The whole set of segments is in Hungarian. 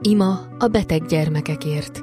Ima a beteg gyermekekért.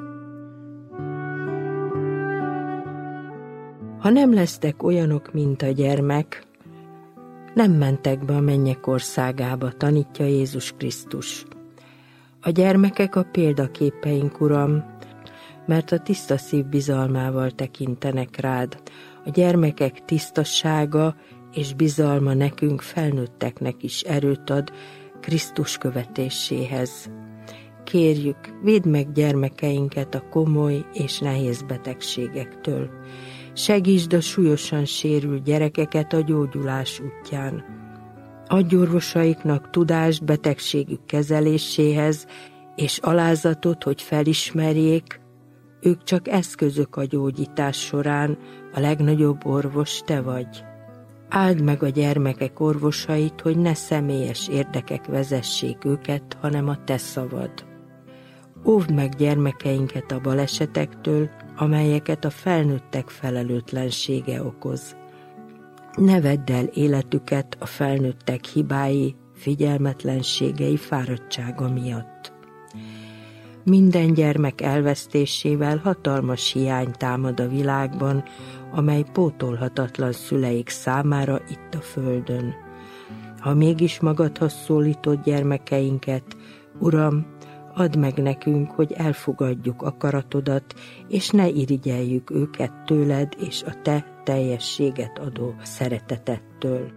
Ha nem lesztek olyanok, mint a gyermek, nem mentek be a mennyek országába, tanítja Jézus Krisztus. A gyermekek a példaképeink, Uram, mert a tiszta szív bizalmával tekintenek rád. A gyermekek tisztasága és bizalma nekünk, felnőtteknek is erőt ad Krisztus követéséhez. Kérjük, védd meg gyermekeinket a komoly és nehéz betegségektől. Segítsd a súlyosan sérült gyerekeket a gyógyulás útján. Adj orvosaiknak tudást betegségük kezeléséhez, és alázatot, hogy felismerjék, ők csak eszközök a gyógyítás során, a legnagyobb orvos te vagy. Áld meg a gyermekek orvosait, hogy ne személyes érdekek vezessék őket, hanem a te szavad. Óvd meg gyermekeinket a balesetektől, amelyeket a felnőttek felelőtlensége okoz. Ne vedd el életüket a felnőttek hibái, figyelmetlenségei, fáradtsága miatt. Minden gyermek elvesztésével hatalmas hiány támad a világban, amely pótolhatatlan szüleik számára itt a földön. Ha mégis magadhoz szólítod gyermekeinket, Uram, add meg nekünk, hogy elfogadjuk akaratodat, és ne irigyeljük őket tőled és a te teljességet adó szeretetettől.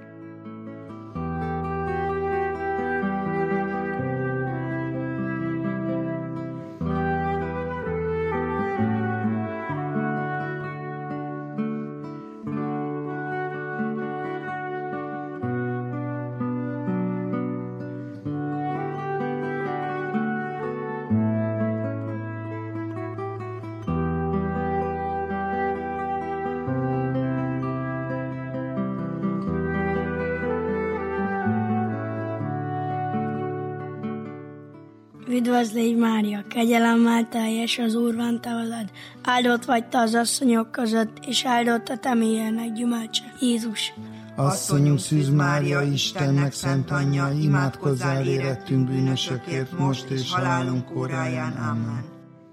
Üdvözlégy Mária, kegyelemmel teljes, az Úr van te veled, áldott vagy te az asszonyok között, és áldott a te mélyének gyümölcse, Jézus. Asszonyunk Szűz Mária, Istennek szent anyja, imádkozzál érettünk bűnösökért, most és halálunk óráján. Amen.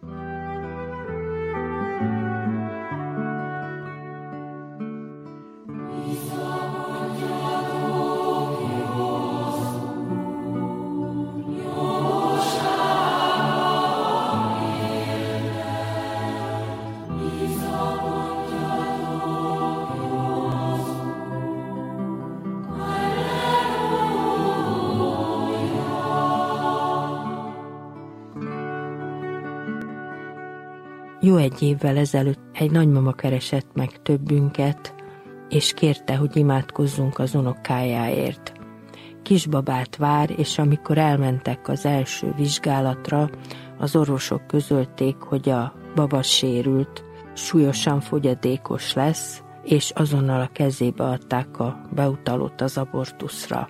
Jó egy évvel ezelőtt egy nagymama keresett meg többünket, és kérte, hogy imádkozzunk az unokájáért. Kisbabát vár, és amikor elmentek az első vizsgálatra, az orvosok közölték, hogy a baba sérült, súlyosan fogyatékos lesz, és azonnal a kezébe adták a beutalót az abortuszra.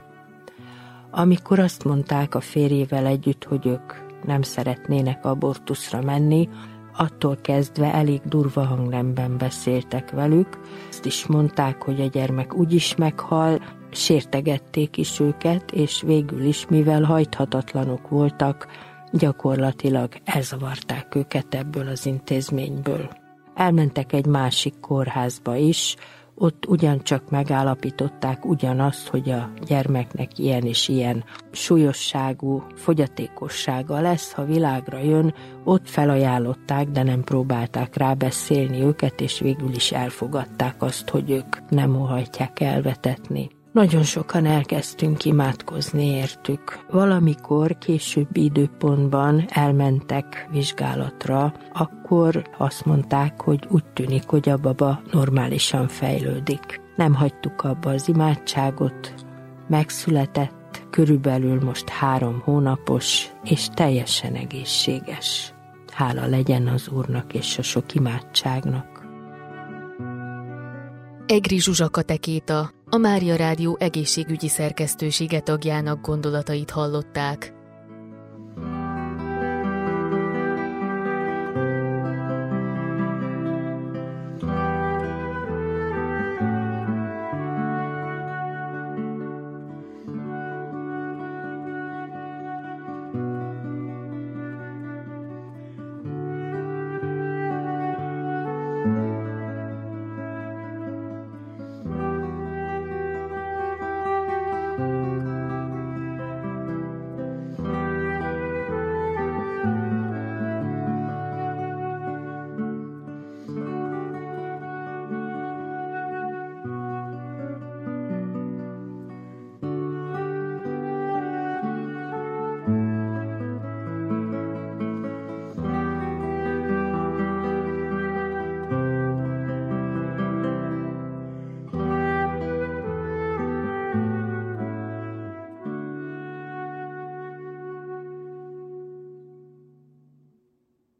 Amikor azt mondták a férjével együtt, hogy ők nem szeretnének abortuszra menni, attól kezdve elég durva hangnemben beszéltek velük. Azt is mondták, hogy a gyermek úgyis meghal, sértegették is őket, és végül is, mivel hajthatatlanok voltak, gyakorlatilag elzavarták őket ebből az intézményből. Elmentek egy másik kórházba is, ott ugyancsak megállapították ugyanazt, hogy a gyermeknek ilyen és ilyen súlyosságú fogyatékossága lesz, ha világra jön. Ott felajánlották, de nem próbálták rábeszélni őket, és végül is elfogadták azt, hogy ők nem óhajtják elvetetni. Nagyon sokan elkezdtünk imádkozni értük. Valamikor későbbi időpontban elmentek vizsgálatra, akkor azt mondták, hogy úgy tűnik, hogy a baba normálisan fejlődik. Nem hagytuk abba az imádságot, megszületett, körülbelül most 3 hónapos, és teljesen egészséges. Hála legyen az Úrnak és a sok imádságnak. Egri Zsuzsa katekéta, a Mária Rádió egészségügyi szerkesztősége tagjának gondolatait hallották.